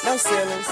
No ceilings.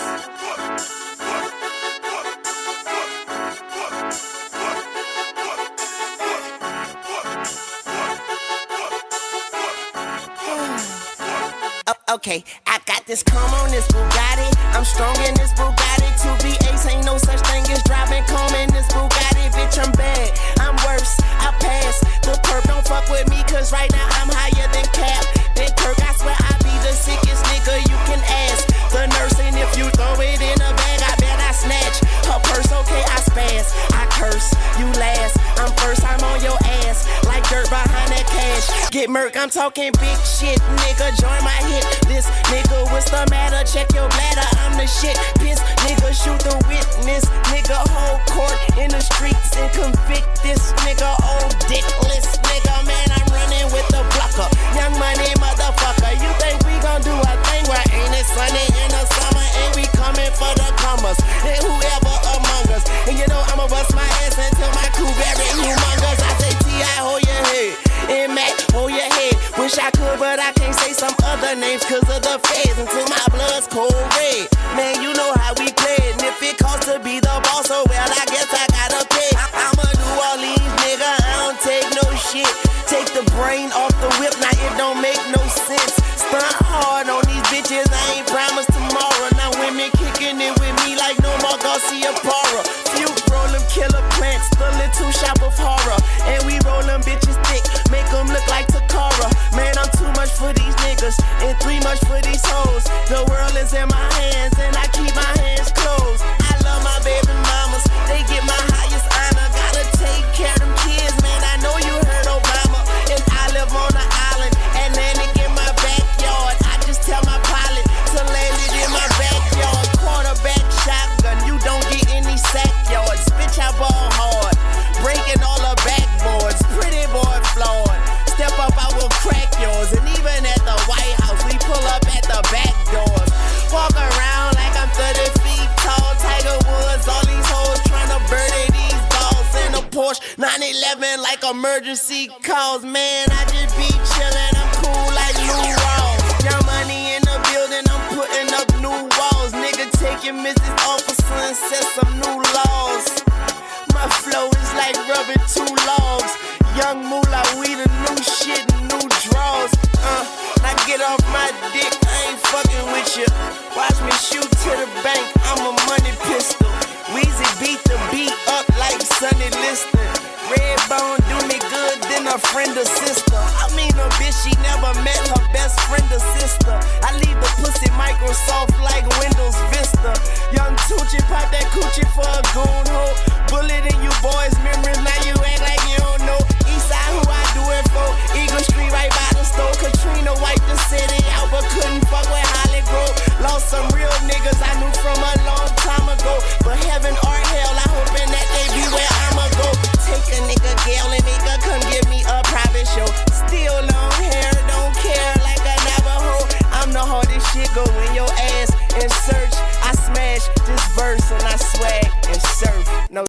Okay, I got this calm on this Bugatti. I'm strong in this Bugatti. 2V8 ain't no such thing as driving calm in this Bugatti. Bitch, I'm bad, I'm worse, I pass. The perp don't fuck with me, cause right now I'm higher than Cap. Then Kirk, I swear I be the sickest nigga you can ask. The nurse, and if you throw it in a bag, I bet I snatch her purse. Okay, I spaz, I curse, you last. I'm first, I'm on your ass, like dirt behind that cash. Get murk, I'm talking big shit, nigga, join my hit list. Nigga, what's the matter? Check your bladder, I'm the shit. Piss, nigga, shoot the witness. Nigga, hold court in the streets and convict this nigga. Old dickless nigga, man, I'm running with the blocker. Young money, motherfucker, you think we gon' do a thing? Why ain't it sunny in the summer? Ain't we coming for the comers? And whoever among us. And you know I'ma bust my ass until my crew very humongous. I say T.I., hold your head. And Mac, hold your head. Wish I could, but I can't say some other names cause of the feds until my blood's cold red. Man, you know how we play it. And if it costs to be the boss, oh well, I guess I gotta pay. I'm a New Orleans nigga, I don't take no shit. Take the brain off the whip, now it don't make no sense. Stunt hard on these bitches, I ain't promised tomorrow. Now women kicking it with me like no more Garcia Parra. Few roll them killer plants, the little shop of horror. And we roll them bitches thick, make them look like Takara. Man, I'm too much for these niggas, and too much for these hoes. The world is in my hands, and I keep my hands closed. I love my baby mamas, they get my highest honor. Gotta take care of them kids, man, I know you heard Obama. And I live on an island, Atlantic in my backyard. I just tell my pilot to land it in my backyard. Quarterback shotgun, you don't get any sack yards. Bitch, I ball hard, breaking all the backboards. Pretty boy flawed, step up, I will crack yours. And even at the White House, we pull up at the back doors. Walk around like I'm 30 feet tall. Tiger Woods, all these hoes trying to birdie these balls in a Porsche 911 like emergency calls. Man, I just be chillin', I'm cool like Lou Rawls. Young money in the building, I'm putting up new walls. Nigga, take your Mrs. Officer and set some new laws. My flow is like rubbing two logs. Young moolah, we the new shit, new draws. Now get off my dick, I ain't fucking with you. Watch me shoot to the bank, I'm a money pistol. Weezy beat the beat up like Sonny Liston. Redbone do me good, then a friend or sister. I mean a bitch, she never met her best friend or sister. I leave the pussy Microsoft like Windows Vista. Young Tucci, pop that coochie for a goon hoe. Bullet in you boys' memories, now you act like you don't